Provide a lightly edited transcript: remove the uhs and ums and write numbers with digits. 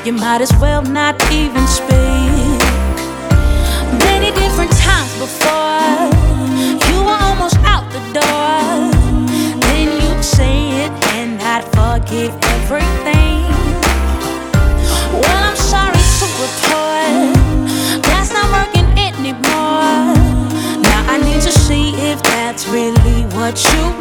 you might as well not even speak. Many different times before, you were almost out the door. Then you'd say it and I'd forgive everything. Well, I'm sorry to report, that's not working anymore. Now I need to see if that's really what you